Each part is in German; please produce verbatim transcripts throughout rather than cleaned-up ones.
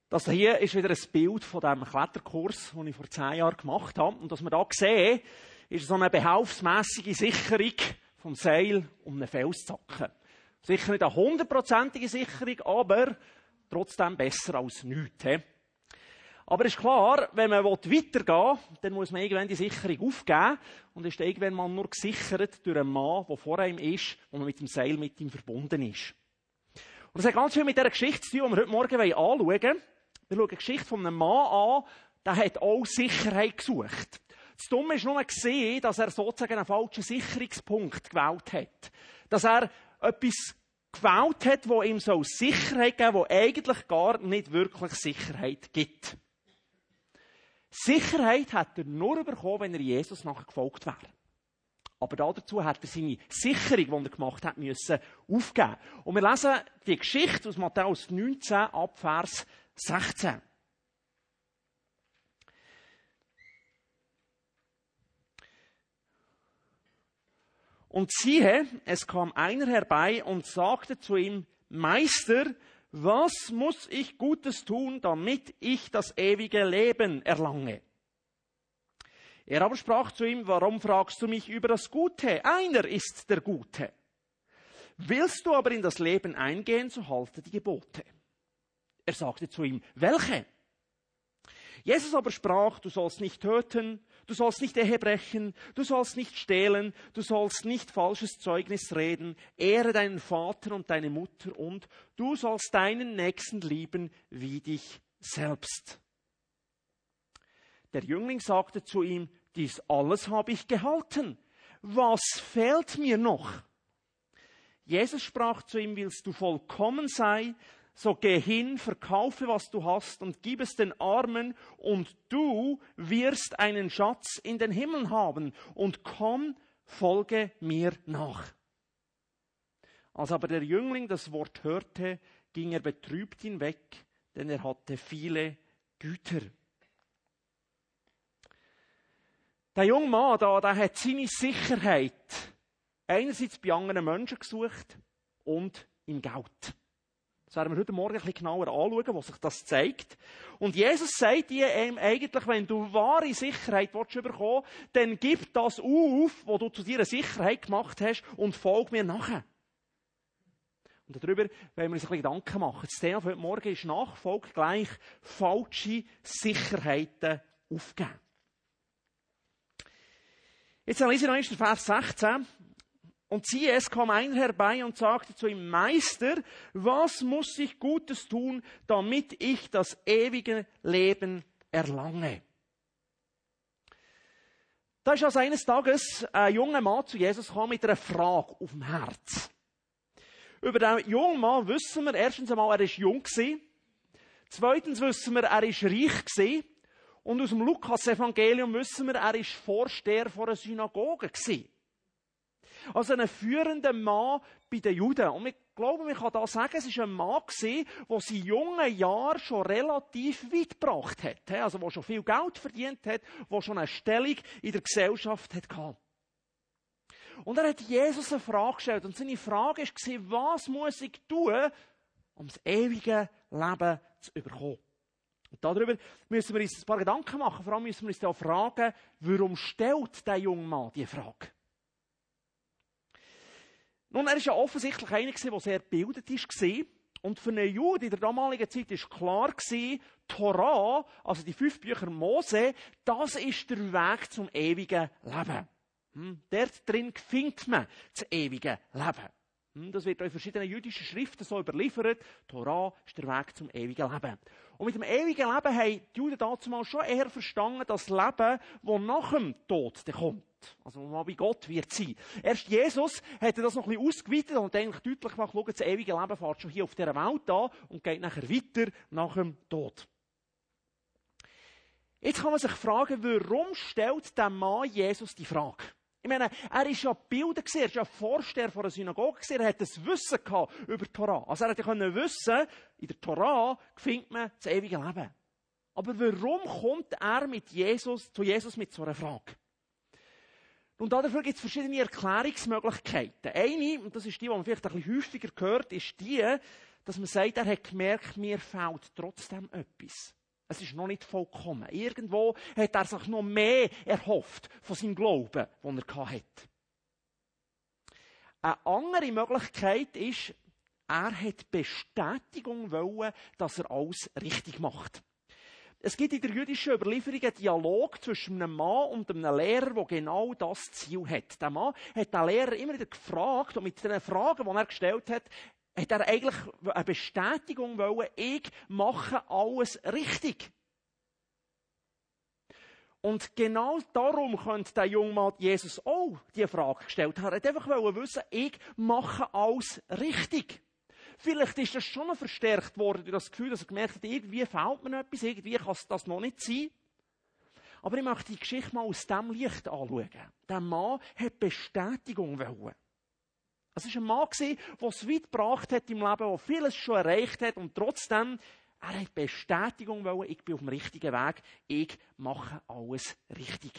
Das hier ist wieder ein Bild von dem Kletterkurs, den ich vor zehn Jahren gemacht habe. Und was wir hier sehen, ist so eine behelfsmässige Sicherung vom Seil um einen Felszacken. Sicher nicht eine hundertprozentige Sicherung, aber trotzdem besser als nichts. He? Aber ist klar, wenn man weitergehen will, dann muss man irgendwann die Sicherung aufgeben und ist dann irgendwann mal nur gesichert durch einen Mann, der vor ihm ist, und mit dem Seil mit ihm verbunden ist. Und das hat ganz viel mit dieser Geschichte zu tun, die wir heute Morgen anschauen wollen. Wir schauen die Geschichte von einem Mann an, der hat auch Sicherheit gesucht. Das Dumme ist nur gesehen, dass er sozusagen einen falschen Sicherungspunkt gewählt hat. Dass er etwas gewählt hat, das ihm so Sicherheit geben soll, das eigentlich gar nicht wirklich Sicherheit gibt. Sicherheit hat er nur bekommen, wenn er Jesus nachher gefolgt wäre. Aber dazu hat er seine Sicherung, die er gemacht hat, müssen aufgeben. Und wir lesen die Geschichte aus Matthäus neunzehn ab Vers sechzehn. Und siehe, es kam einer herbei und sagte zu ihm, Meister, was muss ich Gutes tun, damit ich das ewige Leben erlange? Er aber sprach zu ihm, warum fragst du mich über das Gute? Einer ist der Gute. Willst du aber in das Leben eingehen, so halte die Gebote. Er sagte zu ihm, welche? Jesus aber sprach, du sollst nicht töten, du sollst nicht Ehe brechen, du sollst nicht stehlen, du sollst nicht falsches Zeugnis reden, ehre deinen Vater und deine Mutter und du sollst deinen Nächsten lieben wie dich selbst. Der Jüngling sagte zu ihm, dies alles habe ich gehalten. Was fehlt mir noch? Jesus sprach zu ihm, willst du vollkommen sein, so geh hin, verkaufe, was du hast und gib es den Armen und du wirst einen Schatz in den Himmel haben und komm, folge mir nach. Als aber der Jüngling das Wort hörte, ging er betrübt hinweg, denn er hatte viele Güter. Der junge Mann da, der hat seine Sicherheit einerseits bei anderen Menschen gesucht und im Geld. Das werden wir heute Morgen ein bisschen genauer anschauen, wo sich das zeigt. Und Jesus sagt dir eigentlich, wenn du wahre Sicherheit bekommen willst, dann gib das auf, was du zu deiner Sicherheit gemacht hast, und folg mir nachher. Und darüber wollen wir uns ein bisschen Gedanken machen. Das Thema für heute Morgen ist Nachfolge gleich falsche Sicherheiten aufgeben. Jetzt lese ich noch einmal den Vers sechzehn. Und siehe, es kam einer herbei und sagte zu ihm, Meister, was muss ich Gutes tun, damit ich das ewige Leben erlange? Da ist also eines Tages ein junger Mann zu Jesus gekommen mit einer Frage auf dem Herz. Über den jungen Mann wissen wir erstens einmal, er war jung gewesen. Zweitens wissen wir, er war reich gewesen. Und aus dem Lukas-Evangelium wissen wir, er war Vorsteher von einer Synagoge gewesen. Also ein führender Mann bei den Juden. Und ich glaube, man kann da sagen, es war ein Mann gewesen, der seine jungen Jahre schon relativ weit gebracht hat. Also der schon viel Geld verdient hat, der schon eine Stellung in der Gesellschaft hatte. Und er hat Jesus eine Frage gestellt. Und seine Frage war, was muss ich tun, um das ewige Leben zu bekommen? Und darüber müssen wir uns ein paar Gedanken machen. Vor allem müssen wir uns auch fragen, warum stellt der junge Mann diese Frage? Nun, er war ja offensichtlich einer, der sehr gebildet war. Und für einen Juden in der damaligen Zeit war klar, die Torah, also die fünf Bücher Mose, das ist der Weg zum ewigen Leben. Hm, dort drin findet man das ewige Leben. Hm, das wird in verschiedenen jüdischen Schriften so überliefert. Die Torah ist der Weg zum ewigen Leben. Und mit dem ewigen Leben haben die Juden damals schon eher verstanden, das Leben, das nach dem Tod kommt. Also, wo man bei Gott wird sein. Erst Jesus hat das noch ein bisschen ausgeweitet und eigentlich deutlich gemacht, schau, das ewige Leben fährt schon hier auf dieser Welt an und geht nachher weiter nach dem Tod. Jetzt kann man sich fragen, warum stellt der Mann Jesus die Frage? Ich meine, er war ja gebildet, er war ja Vorsteher von einer Synagoge, er hatte das Wissen über die Torah. Also er hätte wissen, in der Torah findet man das ewige Leben. Aber warum kommt er mit Jesus, zu Jesus mit so einer Frage? Und dafür gibt es verschiedene Erklärungsmöglichkeiten. Eine, und das ist die, die man vielleicht ein bisschen häufiger hört, ist die, dass man sagt, er hat gemerkt, mir fehlt trotzdem etwas. Es ist noch nicht vollkommen. Irgendwo hat er sich noch mehr erhofft von seinem Glauben, den er hatte. Eine andere Möglichkeit ist, er hat Bestätigung wollen, dass er alles richtig macht. Es gibt in der jüdischen Überlieferung einen Dialog zwischen einem Mann und einem Lehrer, der genau das Ziel hat. Der Mann hat den Lehrer immer wieder gefragt, und mit den Fragen, die er gestellt hat, hat er eigentlich eine Bestätigung wollen, ich mache alles richtig. Und genau darum könnte der junge Mann Jesus auch diese Frage gestellt haben. Er wollte einfach wissen, ich mache alles richtig. Vielleicht ist das schon noch verstärkt worden durch das Gefühl, dass er gemerkt hat, irgendwie fehlt mir etwas, irgendwie kann es das noch nicht sein. Aber ich möchte die Geschichte mal aus diesem Licht anschauen. Der Mann hat Bestätigung wollen. Es war ein Mann, der es weit gebracht hat im Leben, der vieles schon erreicht hat und trotzdem, er hat Bestätigung wollen, ich bin auf dem richtigen Weg, ich mache alles richtig.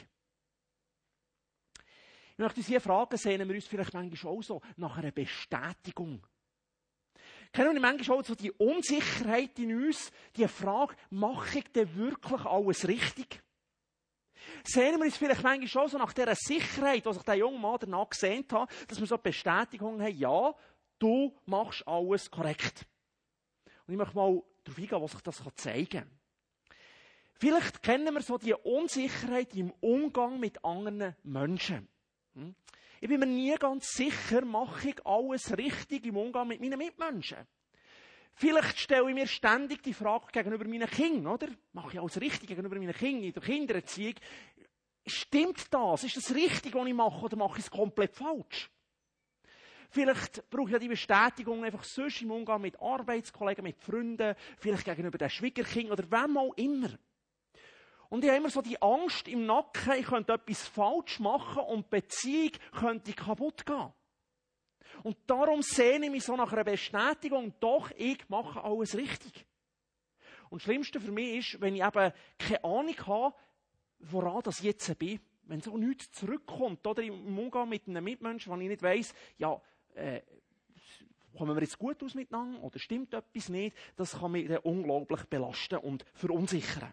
Ich möchte uns hier fragen, sehnen wir uns vielleicht manchmal auch so nach einer Bestätigung. Kennen wir manchmal auch so die Unsicherheit in uns, die Frage, mache ich denn wirklich alles richtig? Sehnen wir uns vielleicht manchmal auch so nach dieser Sicherheit, die sich der junge Mann danach gesehen hat, dass wir so Bestätigung haben, ja, du machst alles korrekt. Und ich möchte mal darauf eingehen, was sich das zeigen kann. Vielleicht kennen wir so die Unsicherheit im Umgang mit anderen Menschen. Ich bin mir nie ganz sicher, mache ich alles richtig im Umgang mit meinen Mitmenschen. Vielleicht stelle ich mir ständig die Frage gegenüber meinen Kindern, oder? Mache ich alles richtig gegenüber meinen Kindern in der Kindererziehung? Stimmt das? Ist das richtig, was ich mache, oder mache ich es komplett falsch? Vielleicht brauche ich ja die Bestätigung einfach sonst im Umgang mit Arbeitskollegen, mit Freunden, vielleicht gegenüber den Schwiegerkindern oder wem auch immer. Und ich habe immer so die Angst im Nacken, ich könnte etwas falsch machen und die Beziehung könnte kaputt gehen. Und darum sehne ich mich so nach einer Bestätigung, doch, ich mache alles richtig. Und das Schlimmste für mich ist, wenn ich eben keine Ahnung habe, woran das jetzt bin. Wenn so nichts zurückkommt, oder im Umgang mit einem Mitmenschen, wenn ich nicht weiss, ja, äh, kommen wir jetzt gut aus miteinander oder stimmt etwas nicht, das kann mich dann unglaublich belasten und verunsichern.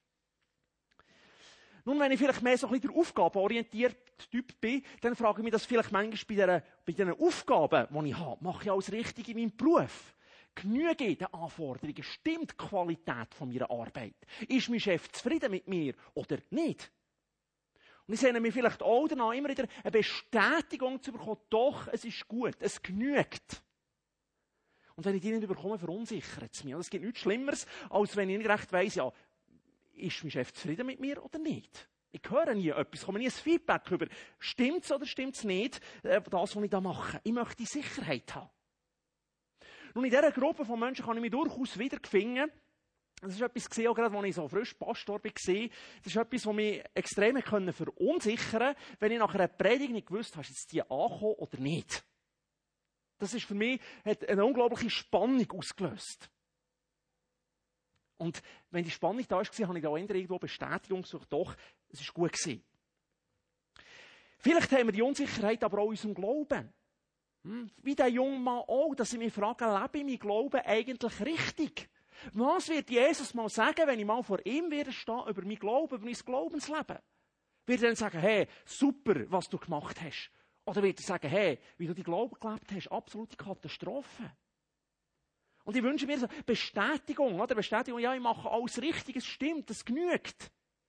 Nun, wenn ich vielleicht mehr so ein bisschen der aufgabenorientierte Typ bin, dann frage ich mich das vielleicht manchmal bei diesen, bei diesen Aufgaben, die ich habe. Mache ich alles richtig in meinem Beruf? Genüge ich den Anforderungen? Stimmt die Qualität von meiner Arbeit? Ist mein Chef zufrieden mit mir oder nicht? Und ich sehne mich vielleicht auch danach immer wieder eine Bestätigung zu bekommen, doch, es ist gut, es genügt. Und wenn ich die nicht bekomme, verunsichert es mich. Und es gibt nichts Schlimmeres, als wenn ich nicht recht weiss, ja, ist mein Chef zufrieden mit mir oder nicht? Ich höre nie etwas, komme nie ein Feedback über, stimmt es oder stimmt es nicht, das, was ich da mache. Ich möchte Sicherheit haben. Nun, in dieser Gruppe von Menschen kann ich mich durchaus wiederfinden. Das ist etwas gesehen, auch gerade, als ich so frisch Pastor war. Das ist etwas, was mich extrem verunsichern konnte, wenn ich nach einer Predigt nicht gewusst habe, ist jetzt die angekommen oder nicht. Das ist für mich, hat eine unglaubliche Spannung ausgelöst. Und wenn die Spannung da war, habe ich da irgendwo Bestätigung gesucht, doch, es war gut gewesen. Vielleicht haben wir die Unsicherheit aber auch in unserem Glauben. Hm? Wie der junge Mann auch, dass ich mich frage, lebe ich mein Glauben eigentlich richtig? Was wird Jesus mal sagen, wenn ich mal vor ihm werde stehen, über mein Glauben, über mein Glaubensleben? Wird er dann sagen, hey, super, was du gemacht hast? Oder wird er sagen, hey, wie du die Glauben gelebt hast, absolute Katastrophe? Und ich wünsche mir so Bestätigung, oder? Bestätigung, ja, ich mache alles richtig, es stimmt, es genügt.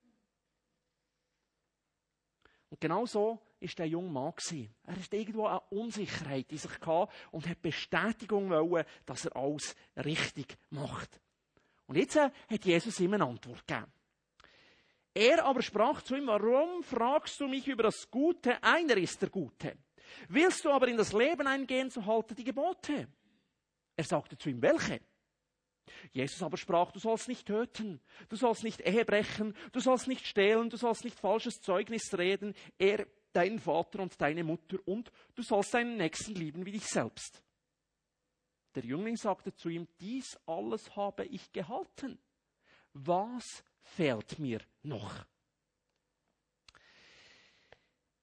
Und genau so war der junge Mann. Er hatte irgendwo eine Unsicherheit in sich gehabt und hat Bestätigung wollen, dass er alles richtig macht. Und jetzt hat Jesus ihm eine Antwort gegeben. Er aber sprach zu ihm, warum fragst du mich über das Gute? Einer ist der Gute. Willst du aber in das Leben eingehen, so halte die Gebote. Er sagte zu ihm, welche? Jesus aber sprach, du sollst nicht töten, du sollst nicht Ehe brechen, du sollst nicht stehlen, du sollst nicht falsches Zeugnis reden, er, dein Vater und deine Mutter, und du sollst deinen Nächsten lieben wie dich selbst. Der Jüngling sagte zu ihm, dies alles habe ich gehalten. Was fehlt mir noch?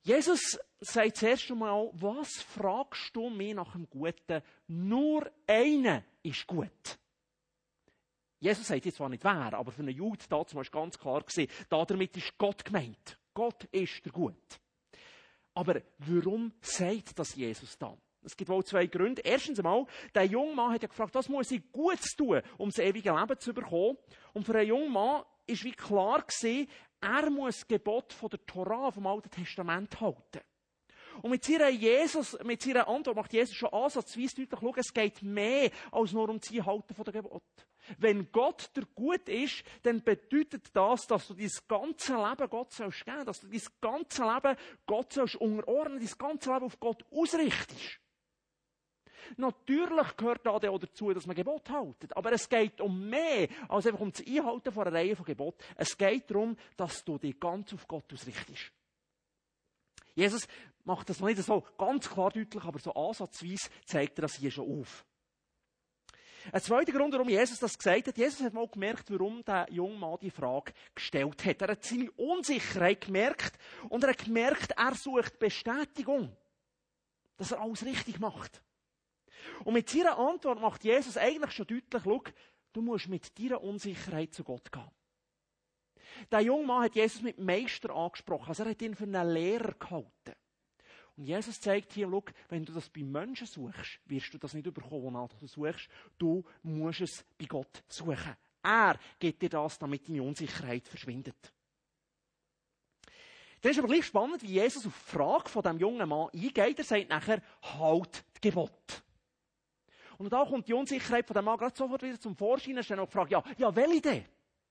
Jesus sagt zuerst einmal, was fragst du mich nach dem Guten? Nur einer ist gut. Jesus sagt jetzt zwar nicht wer, aber für einen Juden dazu war es ganz klar gewesen, damit ist Gott gemeint. Gott ist der Gut. Aber warum sagt das Jesus dann? Es gibt wohl zwei Gründe. Erstens einmal, der junge Mann hat ja gefragt, was muss ich Gutes tun, um das ewige Leben zu bekommen? Und für einen jungen Mann ist wie klar gewesen, er muss das Gebot von der Tora, vom Alten Testament halten. Und mit seiner, Jesus, mit seiner Antwort macht Jesus schon ansatzweise deutlich, schau, es geht mehr als nur um das Einhalten von der Gebot. Wenn Gott der Gut ist, dann bedeutet das, dass du dein ganze Leben Gott sollst geben, dass du dein ganze Leben Gott sollst unterordnen, dein ganze Leben auf Gott ausrichtest. Natürlich gehört da auch dazu, dass man Gebot haltet. Aber es geht um mehr als einfach um das Einhalten von einer Reihe von Geboten. Es geht darum, dass du dich ganz auf Gott ausrichtest. Jesus macht das noch nicht so ganz klar deutlich, aber so ansatzweise zeigt er das hier schon auf. Ein zweiter Grund, warum Jesus das gesagt hat, Jesus hat mal gemerkt, warum der junge Mann die Frage gestellt hat. Er hat seine Unsicherheit gemerkt und er hat gemerkt, er sucht Bestätigung, dass er alles richtig macht. Und mit seiner Antwort macht Jesus eigentlich schon deutlich, schau, du musst mit deiner Unsicherheit zu Gott gehen. Der junge Mann hat Jesus mit Meister angesprochen, also er hat ihn für einen Lehrer gehalten. Und Jesus zeigt hier, schau, wenn du das bei Menschen suchst, wirst du das nicht bekommen, wonach du suchst. Du musst es bei Gott suchen. Er gibt dir das, damit deine Unsicherheit verschwindet. Dann ist aber gleich spannend, wie Jesus auf die Frage von diesem jungen Mann eingeht. Er sagt nachher, halt das Gebot. Und da kommt die Unsicherheit von dem Mann gerade sofort wieder zum Vorschein. Er stellt noch die Frage, ja, ja, welche denn?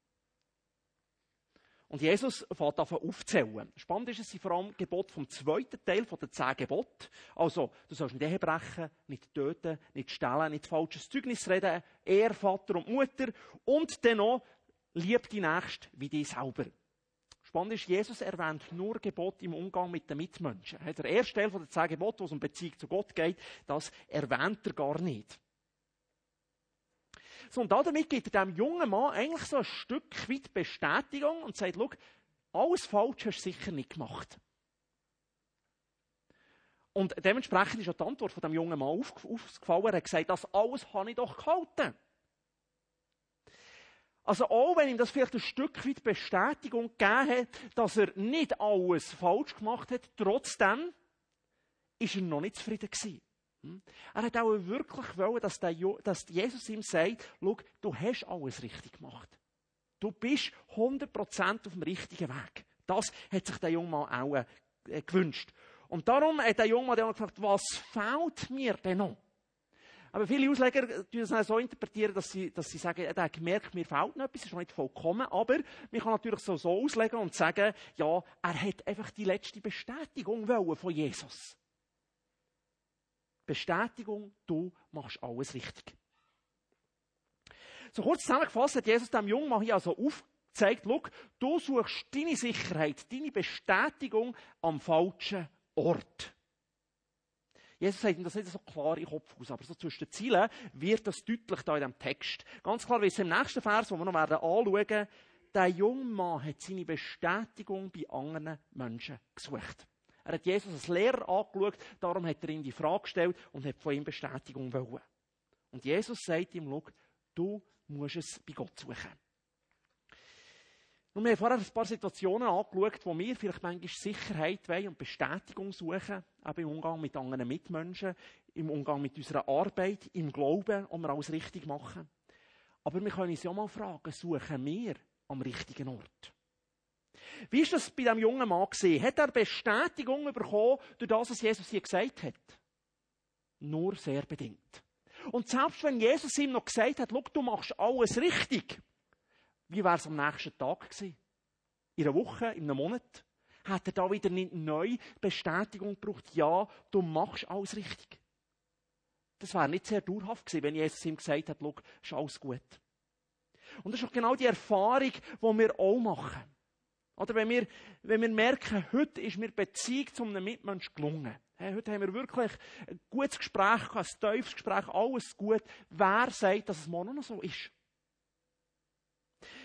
Und Jesus fängt an aufzählen. Spannend ist es vor allem Gebot vom zweiten Teil von den zehn Geboten. Also, du sollst nicht Ehe brechen, nicht töten, nicht stehlen, nicht falsches Zeugnis reden, Ehr Vater und Mutter und dann noch, lieb die Nächsten wie dich selber. Spannend ist, Jesus erwähnt nur Gebote im Umgang mit den Mitmenschen. Der erste Teil von den zehn Geboten, wo es um Beziehung zu Gott geht, das erwähnt er gar nicht. So, und damit gibt er dem jungen Mann eigentlich so ein Stück weit Bestätigung und sagt, schau, alles falsch hast du sicher nicht gemacht. Und dementsprechend ist auch die Antwort von dem jungen Mann aufgefallen. Er hat gesagt, das alles habe ich doch gehalten. Also auch wenn ihm das vielleicht ein Stück weit Bestätigung gegeben hat, dass er nicht alles falsch gemacht hat, trotzdem ist er noch nicht zufrieden gewesen. Er hat auch wirklich wollen, dass, der, dass Jesus ihm sagt, schau, du hast alles richtig gemacht. Du bist hundert Prozent auf dem richtigen Weg. Das hat sich der junge Mann auch äh, gewünscht. Und darum hat der junge Mann dann gefragt, was fehlt mir denn noch? Aber viele Ausleger interpretieren das so, interpretieren, dass sie, dass sie sagen, er hat gemerkt, mir fehlt noch etwas, ist noch nicht vollkommen. Aber man kann natürlich so, so auslegen und sagen, ja, er hat einfach die letzte Bestätigung wollen von Jesus. Bestätigung, du machst alles richtig. So kurz zusammengefasst hat Jesus dem jungen Mann hier also aufgezeigt, schau, du suchst deine Sicherheit, deine Bestätigung am falschen Ort. Jesus sagt ihm das nicht so klar in den Kopf aus, aber so zwischen den Zielen wird das deutlich da in diesem Text. Ganz klar, wie es im nächsten Vers, den wir noch werden anschauen, der junge Mann hat seine Bestätigung bei anderen Menschen gesucht. Er hat Jesus als Lehrer angeschaut, darum hat er ihm die Frage gestellt und hat von ihm Bestätigung wollen. Und Jesus sagt ihm, schau, du musst es bei Gott suchen. Und wir haben vorher ein paar Situationen angeschaut, wo wir vielleicht manchmal Sicherheit wollen und Bestätigung suchen, auch im Umgang mit anderen Mitmenschen, im Umgang mit unserer Arbeit, im Glauben, ob wir alles richtig machen. Aber wir können uns ja mal fragen, suchen wir am richtigen Ort? Wie ist das bei diesem jungen Mann gewesen? Hat er Bestätigung bekommen durch das, was Jesus hier gesagt hat? Nur sehr bedingt. Und selbst wenn Jesus ihm noch gesagt hat, schau, du machst alles richtig, wie wäre es am nächsten Tag gewesen? In einer Woche, in einem Monat? Hat er da wieder nicht neu Bestätigung gebraucht? Ja, du machst alles richtig. Das wäre nicht sehr dauerhaft gewesen, wenn Jesus ihm gesagt hat, schau, ist alles gut. Und das ist auch genau die Erfahrung, die wir auch machen. Oder wenn wir, wenn wir merken, heute ist mir Beziehung zu einem Mitmenschen gelungen. Hey, heute haben wir wirklich ein gutes Gespräch, ein tiefes Gespräch, alles gut. Wer sagt, dass es morgen noch so ist?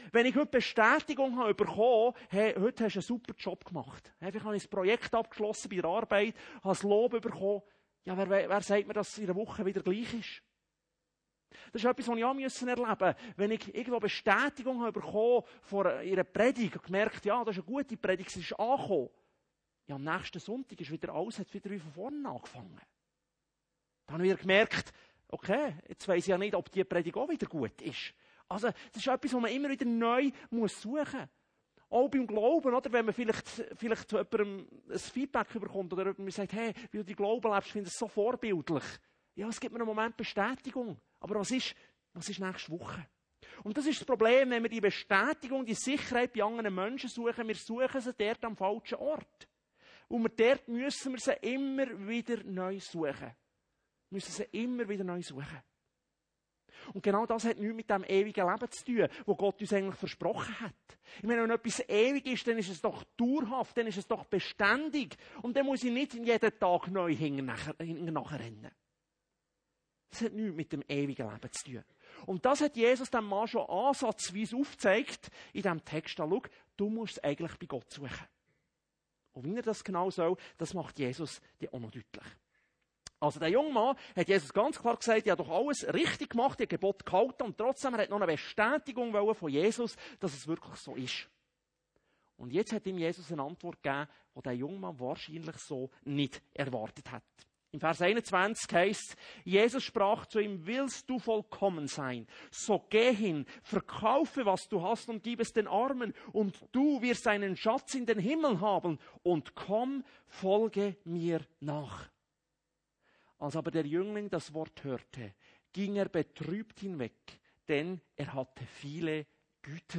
Wenn ich heute Bestätigung habe bekommen, hey, heute hast du einen super Job gemacht. Einfach habe ich ein Projekt abgeschlossen bei der Arbeit, habe das Lob bekommen. Ja, wer, wer sagt mir, dass es in einer Woche wieder gleich ist? Das ist etwas, was ich auch müssen erleben musste. Wenn ich irgendwo Bestätigung habe bekommen vor ihrer Predigt und gemerkt, ja, das ist eine gute Predigt, es ist angekommen. Ja, am nächsten Sonntag ist wieder alles, hat wieder von vorne angefangen. Dann habe ich wieder gemerkt, okay, jetzt weiss ich ja nicht, ob die Predigt auch wieder gut ist. Also, das ist etwas, was man immer wieder neu muss suchen muss. Auch beim Glauben, oder? Wenn man vielleicht, vielleicht zu jemandem ein Feedback bekommt oder jemand sagt, hey, wie du die Glauben lebst, finde ich es so vorbildlich. Ja, es gibt mir einen Moment Bestätigung. Aber was ist, was ist nächste Woche? Und das ist das Problem, wenn wir die Bestätigung, die Sicherheit bei anderen Menschen suchen, wir suchen sie dort am falschen Ort. Und wir dort müssen wir sie immer wieder neu suchen. Wir müssen sie immer wieder neu suchen. Und genau das hat nichts mit dem ewigen Leben zu tun, das Gott uns eigentlich versprochen hat. Ich meine, wenn etwas ewig ist, dann ist es doch dauerhaft, dann ist es doch beständig. Und dann muss ich nicht jeden Tag neu nachrennen. Das hat nichts mit dem ewigen Leben zu tun. Und das hat Jesus dem Mann schon ansatzweise aufgezeigt in diesem Text. Schau, du musst es eigentlich bei Gott suchen. Und wie er das genau soll, das macht Jesus dir auch noch deutlich. Also der junge Mann hat Jesus ganz klar gesagt, er hat doch alles richtig gemacht, er hat Gebot gehalten und trotzdem er hat noch eine Bestätigung von Jesus, dass es wirklich so ist. Und jetzt hat ihm Jesus eine Antwort gegeben, die der junge Mann wahrscheinlich so nicht erwartet hat. Im Vers einundzwanzig heißt, Jesus sprach zu ihm, willst du vollkommen sein? So geh hin, verkaufe, was du hast und gib es den Armen und du wirst einen Schatz in den Himmel haben und komm, folge mir nach. Als aber der Jüngling das Wort hörte, ging er betrübt hinweg, denn er hatte viele Güter.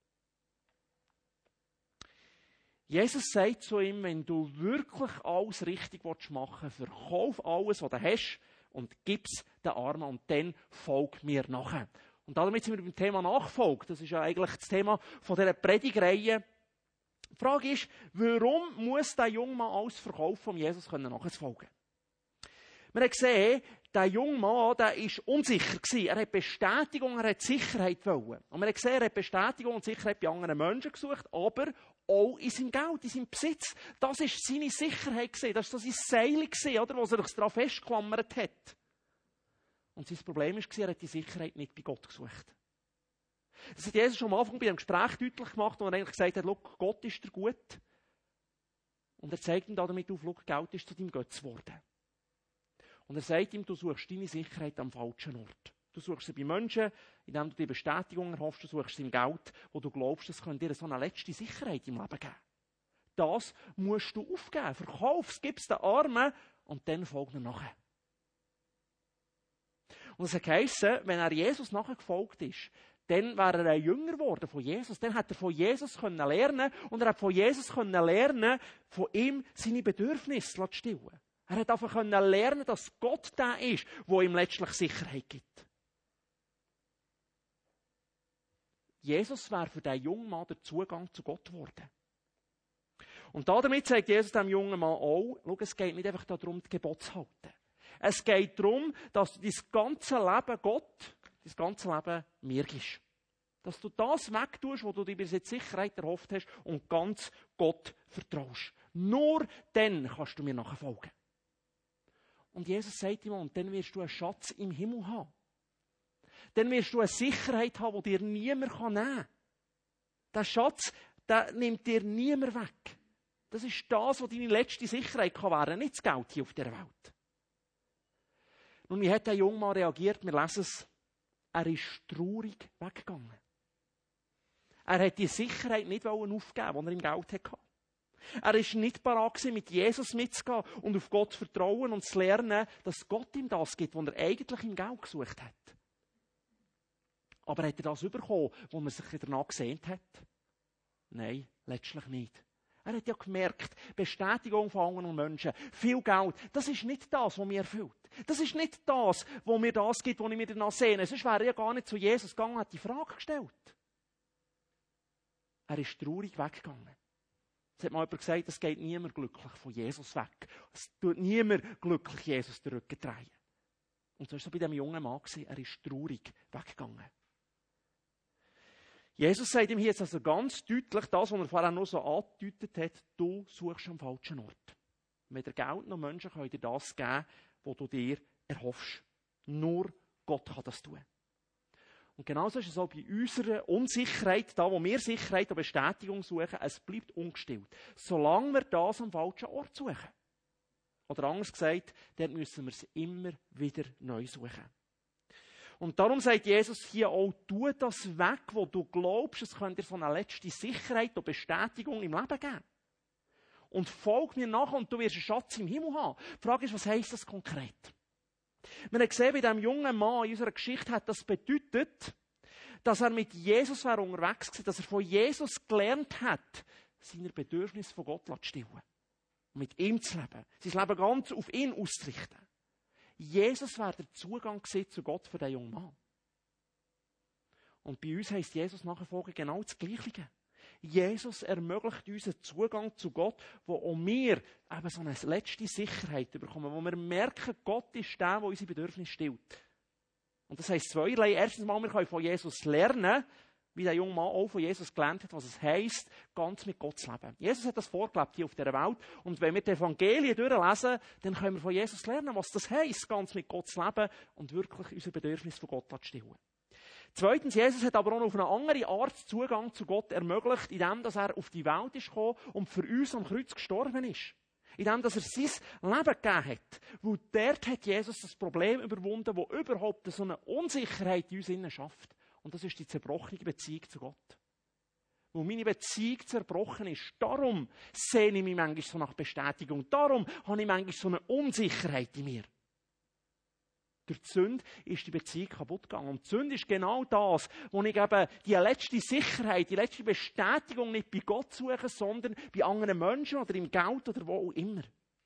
Jesus sagt zu ihm, wenn du wirklich alles richtig machen willst, verkauf alles, was du hast und gib es den Armen und dann folg mir nachher. Und damit sind wir beim Thema Nachfolge. Das ist ja eigentlich das Thema von dieser Predigreihe. Die Frage ist, warum muss der junge Mann alles verkaufen, um Jesus nachzufolgen? Wir haben gesehen, der junge Mann, der war unsicher gewesen. Er hat Bestätigung, er hat Sicherheit wollen. Und wir haben gesehen, er hat Bestätigung und Sicherheit bei anderen Menschen gesucht, aber auch in seinem Geld, in seinem Besitz. Das war seine Sicherheit gewesen. Das war so sein Seil gewesen, oder, wo er sich daran festgeklammert hat. Und sein Problem war, er hat die Sicherheit nicht bei Gott gesucht. Das hat Jesus schon am Anfang bei einem Gespräch deutlich gemacht, wo er eigentlich gesagt hat, schau, Gott ist dir gut. Und er zeigt ihm damit auf, schau, Geld ist zu deinem Götz geworden. Und er sagt ihm, du suchst deine Sicherheit am falschen Ort. Du suchst sie bei Menschen, indem du die Bestätigung erhoffst, du suchst sie im Geld, wo du glaubst, es könnte dir so eine letzte Sicherheit im Leben geben. Das musst du aufgeben. Verkauf es, gib es den Armen und dann folg mir nachher. Und es hat geheissen, wenn er Jesus nachher gefolgt ist, dann wäre er ein Jünger geworden von Jesus. Dann hat er von Jesus können lernen und er hat von Jesus können lernen, von ihm seine Bedürfnisse zu stillen. Er hat einfach lernen, dass Gott der ist, der ihm letztlich Sicherheit gibt. Jesus wäre für diesen jungen Mann der Zugang zu Gott geworden. Und damit sagt Jesus dem jungen Mann auch, schau, es geht nicht einfach darum, die Gebote zu halten. Es geht darum, dass du dein ganze Leben Gott, dein ganze Leben mir gibst. Dass du das wegtust, wo du dir bis jetzt Sicherheit erhofft hast und ganz Gott vertraust. Nur dann kannst du mir nachfolgen. Und Jesus sagt ihm, und dann wirst du einen Schatz im Himmel haben. Dann wirst du eine Sicherheit haben, die dir niemand nehmen kann. Der Schatz, der nimmt dir niemand weg. Das ist das, was deine letzte Sicherheit kann werden, nicht das Geld hier auf dieser Welt. Nun, wie hat der junge Mann reagiert? Wir lesen es. Er ist traurig weggegangen. Er hat die Sicherheit nicht aufgeben, die er im Geld hatte. Er war nicht bereit, mit Jesus mitzugehen und auf Gott zu vertrauen und zu lernen, dass Gott ihm das gibt, was er eigentlich im Geld gesucht hat. Aber hat er das bekommen, wo er sich danach gesehnt hat? Nein, letztlich nicht. Er hat ja gemerkt, Bestätigung von anderen Menschen, viel Geld, das ist nicht das, was mich erfüllt. Das ist nicht das, was mir das gibt, was ich mir danach sehne. Sonst wäre er ja gar nicht zu Jesus gegangen und hat die Frage gestellt. Er ist traurig weggegangen. Es hat mal jemand gesagt, es geht niemand glücklich von Jesus weg. Es tut niemand glücklich Jesus den Rücken drehen. Und so war es bei diesem jungen Mann. Er ist traurig weggegangen. Jesus sagt ihm hier jetzt also ganz deutlich, das, was er vorher noch so angedeutet hat, du suchst am falschen Ort. Weder Geld noch Menschen können dir das geben, was du dir erhoffst. Nur Gott kann das tun. Und genauso ist es auch bei unserer Unsicherheit, da wo wir Sicherheit und Bestätigung suchen, es bleibt ungestillt. Solange wir das am falschen Ort suchen. Oder anders gesagt, dort müssen wir es immer wieder neu suchen. Und darum sagt Jesus hier auch, tu das weg, wo du glaubst, es könnte dir so eine letzte Sicherheit und Bestätigung im Leben geben. Und folg mir nach und du wirst einen Schatz im Himmel haben. Die Frage ist, was heisst das konkret? Wir haben gesehen, bei diesem jungen Mann in unserer Geschichte hat das bedeutet, dass er mit Jesus war unterwegs war, dass er von Jesus gelernt hat, seine Bedürfnisse von Gott zu stillen. Und mit ihm zu leben. Sein Leben ganz auf ihn auszurichten. Jesus war der Zugang zu Gott für den jungen Mann. Und bei uns heisst Jesus nachfolgen genau das Gleiche. Jesus ermöglicht uns einen Zugang zu Gott, wo auch wir eben so eine letzte Sicherheit bekommen, wo wir merken, Gott ist der, der unsere Bedürfnisse stillt. Und das heisst zweierlei. Erstens mal, wir können von Jesus lernen, wie der junge Mann auch von Jesus gelernt hat, was es heisst, ganz mit Gott zu leben. Jesus hat das vorgelebt hier auf dieser Welt. Und wenn wir die Evangelien durchlesen, dann können wir von Jesus lernen, was das heisst, ganz mit Gott zu leben und wirklich unser Bedürfnis von Gott zu stillen. Zweitens, Jesus hat aber auch auf eine andere Art Zugang zu Gott ermöglicht, indem er auf die Welt ist gekommen und für uns am Kreuz gestorben ist. Indem er sein Leben gegeben hat. Weil dort hat Jesus das Problem überwunden, das überhaupt so eine Unsicherheit in uns innen schafft. Und das ist die zerbrochene Beziehung zu Gott. Wo meine Beziehung zerbrochen ist, darum sehne ich mich manchmal so nach Bestätigung. Darum habe ich manchmal so eine Unsicherheit in mir. Durch die Sünde ist die Beziehung kaputt gegangen. Und die Sünde ist genau das, wo ich eben die letzte Sicherheit, die letzte Bestätigung nicht bei Gott suche, sondern bei anderen Menschen oder im Geld oder wo auch immer.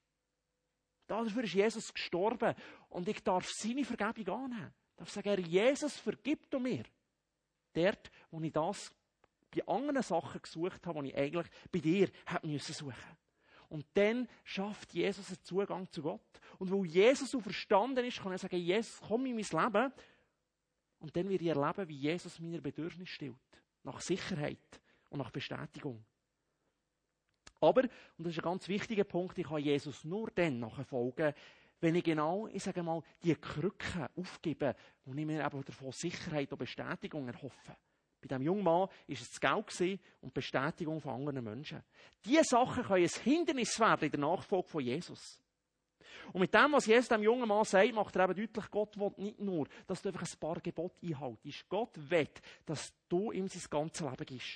Dafür ist Jesus gestorben. Und ich darf seine Vergebung annehmen. Ich darf sagen, Herr Jesus, vergib du mir. Dort, wo ich das bei anderen Sachen gesucht habe, die ich eigentlich bei dir hätte müssen suchen. Und dann schafft Jesus einen Zugang zu Gott. Und weil Jesus so verstanden ist, kann er sagen, Jesus, komm in mein Leben. Und dann werde ich erleben, wie Jesus meine Bedürfnisse stillt. Nach Sicherheit und nach Bestätigung. Aber, und das ist ein ganz wichtiger Punkt, ich kann Jesus nur dann nachfolgen, wenn ich genau, ich sage mal, die Krücke aufgebe, wo ich mir eben davon Sicherheit und Bestätigung erhoffe. Bei diesem jungen Mann war es das Geld und die Bestätigung von anderen Menschen. Diese Sachen können ein Hindernis werden in der Nachfolge von Jesus. Und mit dem, was Jesus dem jungen Mann sagt, macht er eben deutlich, Gott will nicht nur, dass du einfach ein paar Gebote einhaltest. Gott will, dass du ihm sein ganzes Leben gibst.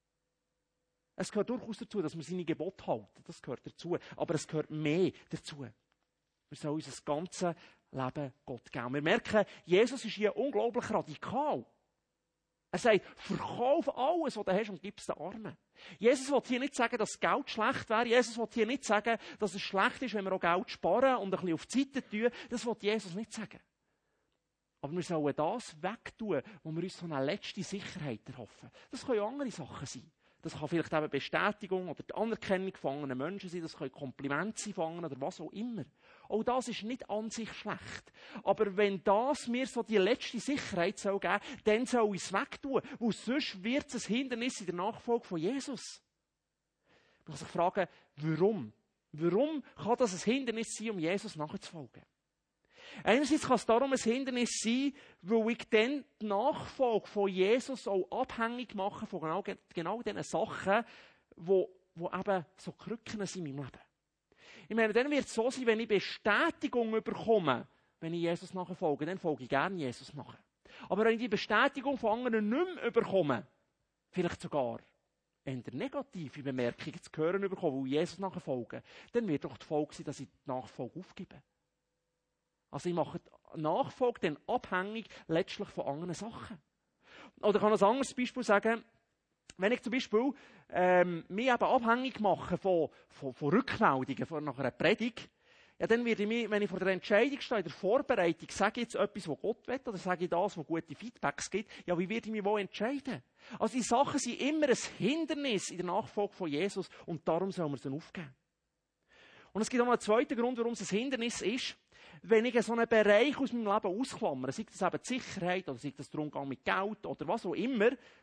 Es gehört durchaus dazu, dass wir seine Gebote halten. Das gehört dazu. Aber es gehört mehr dazu. Wir sollen unser ganzes Leben Gott geben. Wir merken, Jesus ist hier unglaublich radikal. Er sagt, verkauf alles, was du hast und gib es den Armen. Jesus will hier nicht sagen, dass Geld schlecht wäre. Jesus will hier nicht sagen, dass es schlecht ist, wenn wir auch Geld sparen und ein bisschen auf die Seite tun. Das will Jesus nicht sagen. Aber wir sollen das wegtun, wo wir uns so eine letzte Sicherheit erhoffen. Das können auch andere Sachen sein. Das kann vielleicht eben Bestätigung oder die Anerkennung von anderen Menschen sein. Das können Komplimente sein von anderen oder was auch immer. Auch das ist nicht an sich schlecht. Aber wenn das mir so die letzte Sicherheit soll geben, dann soll ich es wegtun. Weil sonst wird es ein Hindernis in der Nachfolge von Jesus. Man kann sich fragen, warum? Warum kann das ein Hindernis sein, um Jesus nachzufolgen? Einerseits kann es darum ein Hindernis sein, weil ich dann die Nachfolge von Jesus auch abhängig mache von genau, genau diesen Sachen, die, die eben so Krücken sind in meinem Leben. Ich meine, dann wird es so sein, wenn ich Bestätigung bekomme, wenn ich Jesus nachfolge, dann folge ich gerne Jesus nach. Aber wenn ich die Bestätigung von anderen nicht mehr bekomme, vielleicht sogar eher negative Bemerkungen zu hören bekomme, weil Jesus nachfolge, dann wird doch die Folge sein, dass ich die Nachfolge aufgebe. Also ich mache die Nachfolge dann abhängig letztlich von anderen Sachen. Oder ich kann ein anderes Beispiel sagen, wenn ich zum Beispiel ähm, mich eben abhängig mache von, von, von Rückmeldungen von nach einer Predigt, ja, dann werde ich mich, wenn ich vor der Entscheidung stehe, in der Vorbereitung, sage ich jetzt etwas, was Gott will, oder sage ich das, was gute Feedbacks gibt, ja, wie werde ich mich wo entscheiden? Also die Sachen sind immer ein Hindernis in der Nachfolge von Jesus und darum sollen wir sie aufgeben. Und es gibt auch noch einen zweiten Grund, warum es ein Hindernis ist. Wenn ich so einen Bereich aus meinem Leben ausklammere, sei das eben die Sicherheit oder sei das der Umgang mit Geld oder was auch immer,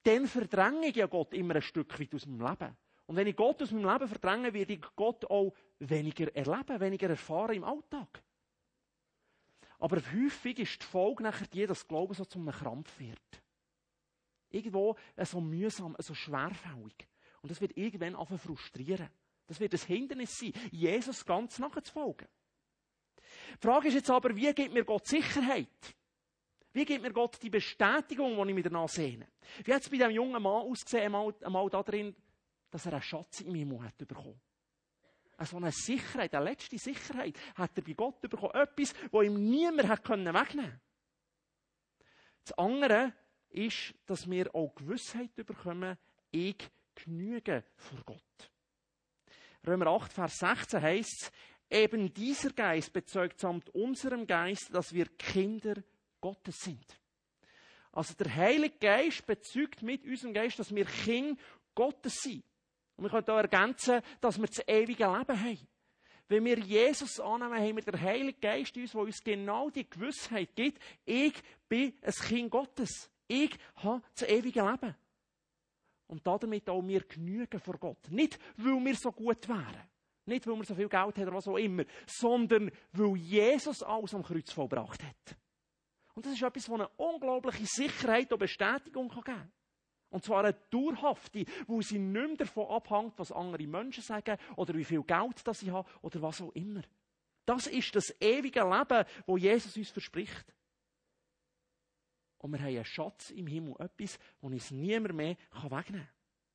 dann verdränge ich ja Gott immer ein Stück weit aus meinem Leben. Und wenn ich Gott aus meinem Leben verdränge, werde ich Gott auch weniger erleben, weniger erfahren im Alltag. Aber häufig ist die Folge nachher die, dass Glauben so zu einem Krampf wird. Irgendwo so mühsam, so schwerfällig. Und das wird irgendwann anfangen frustrieren. Das wird ein Hindernis sein, Jesus ganz nachzufolgen. Die Frage ist jetzt aber, wie gibt mir Gott Sicherheit? Wie gibt mir Gott die Bestätigung, die ich mir danach sehne? Wie hat es bei diesem jungen Mann ausgesehen, einmal, einmal da drin, dass er einen Schatz im Himmel hat bekommen? So eine Sicherheit, eine letzte Sicherheit hat er bei Gott bekommen. Etwas, das ihm niemand hat wegnehmen konnte. Das andere ist, dass wir auch Gewissheit bekommen, ich genüge vor Gott. Römer acht, Vers sechzehn heisst es, eben dieser Geist bezeugt samt unserem Geist, dass wir Kinder Gottes sind. Also der Heilige Geist bezeugt mit unserem Geist, dass wir Kinder Gottes sind. Und wir können hier ergänzen, dass wir das ewige Leben haben. Wenn wir Jesus annehmen, haben wir den Heiligen Geist in uns, der uns genau die Gewissheit gibt, ich bin ein Kind Gottes. Ich habe das ewige Leben. Und damit auch wir genügen vor Gott. Nicht, weil wir so gut wären. Nicht, weil wir so viel Geld haben oder was auch immer. Sondern, weil Jesus alles am Kreuz vollbracht hat. Und das ist etwas, das eine unglaubliche Sicherheit und Bestätigung geben kann. Und zwar eine dauerhafte, wo sie nicht mehr davon abhängt, was andere Menschen sagen oder wie viel Geld das sie haben oder was auch immer. Das ist das ewige Leben, das Jesus uns verspricht. Und wir haben einen Schatz im Himmel, etwas, das uns niemand mehr wegnehmen kann.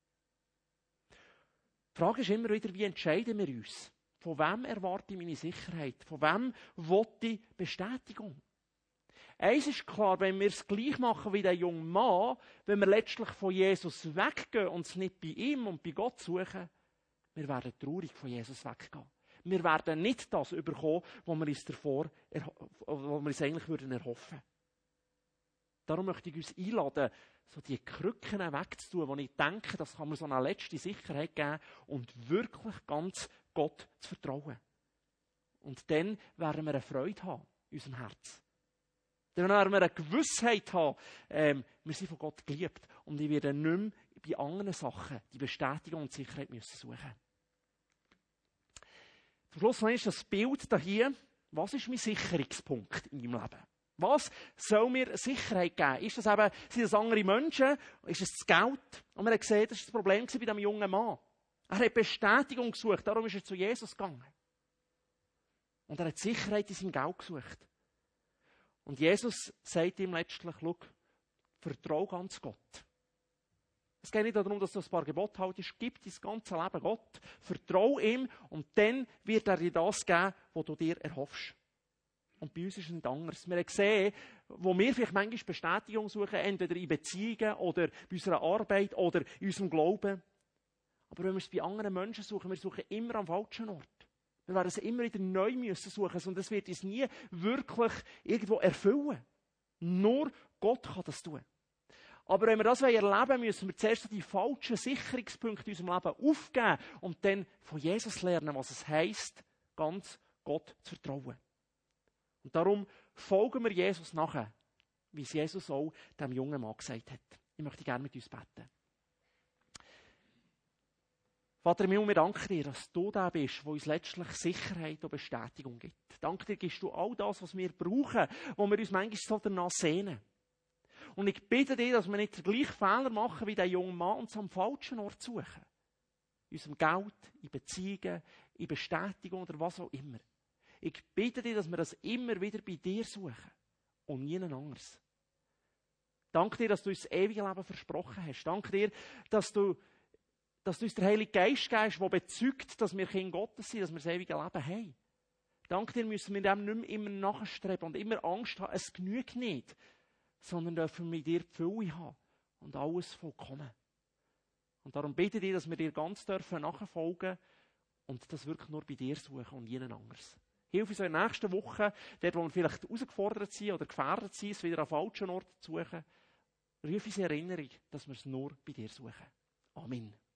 Die Frage ist immer wieder, wie entscheiden wir uns? Von wem erwarte ich meine Sicherheit? Von wem will ich Bestätigung? Eins ist klar, wenn wir es gleich machen wie der junge Mann, wenn wir letztlich von Jesus weggehen und es nicht bei ihm und bei Gott suchen, wir werden traurig von Jesus weggehen. Wir werden nicht das bekommen, was wir uns davor, was wir uns eigentlich würden erhoffen. Darum möchte ich uns einladen, so die Krücken wegzutun, wo ich denke, das kann mir so eine letzte Sicherheit geben und wirklich ganz Gott zu vertrauen. Und dann werden wir eine Freude haben in unserem Herzen. Dann werden wir eine Gewissheit haben, ähm, wir sind von Gott geliebt. Und ich werde nicht mehr bei anderen Sachen die Bestätigung und Sicherheit müssen suchen. Zum Schluss noch ist das Bild hier. Was ist mein Sicherungspunkt in meinem Leben? Was soll mir Sicherheit geben? Ist das eben, sind das andere Menschen? Ist es das Geld? Und wir haben gesehen, das war das Problem bei diesem jungen Mann. Er hat Bestätigung gesucht, darum ist er zu Jesus gegangen. Und er hat Sicherheit in seinem Geld gesucht. Und Jesus sagt ihm letztlich, schau, vertrau ganz Gott. Es geht nicht darum, dass du ein paar Gebote haltest, gib dein ganzes Leben Gott, vertrau ihm und dann wird er dir das geben, was du dir erhoffst. Und bei uns ist es nicht anders. Wir haben gesehen, wo wir vielleicht manchmal Bestätigung suchen, entweder in Beziehungen oder bei unserer Arbeit oder in unserem Glauben. Aber wenn wir es bei anderen Menschen suchen, wir suchen immer am falschen Ort. Wir werden es immer wieder neu müssen suchen und es wird uns nie wirklich irgendwo erfüllen. Nur Gott kann das tun. Aber wenn wir das erleben wollen, müssen wir zuerst die falschen Sicherungspunkte in unserem Leben aufgeben und dann von Jesus lernen, was es heisst, ganz Gott zu vertrauen. Und darum folgen wir Jesus nachher, wie es Jesus auch dem jungen Mann gesagt hat. Ich möchte gerne mit uns beten. Vater im Himmel, wir danken dir, dass du der bist, der uns letztlich Sicherheit und Bestätigung gibt. Danke dir, gibst du all das, was wir brauchen, wo wir uns manchmal so danach sehnen. Und ich bitte dir, dass wir nicht den gleichen Fehler machen wie der junge Mann und uns am falschen Ort suchen. In unserem Geld, in Beziehungen, in Bestätigung oder was auch immer. Ich bitte dir, dass wir das immer wieder bei dir suchen und niemand anderes. Danke dir, dass du uns das ewige Leben versprochen hast. Danke dir, dass du dass du uns der Heilige Geist gibst, der bezeugt, dass wir Kinder Gottes sind, dass wir das ewige Leben haben. Dank dir müssen wir dem nicht mehr immer nachstreben und immer Angst haben, es genügt nicht, sondern dürfen wir mit dir die Fülle haben und alles vollkommen. Und darum bitte ich dich, dass wir dir ganz dürfen nachfolgen und das wirklich nur bei dir suchen und niemand anderes. Hilf uns in der nächsten Woche, dort wo wir vielleicht herausgefordert sind oder gefährdet sind, es wieder an falschen Ort zu suchen, ruf uns in Erinnerung, dass wir es nur bei dir suchen. Amen.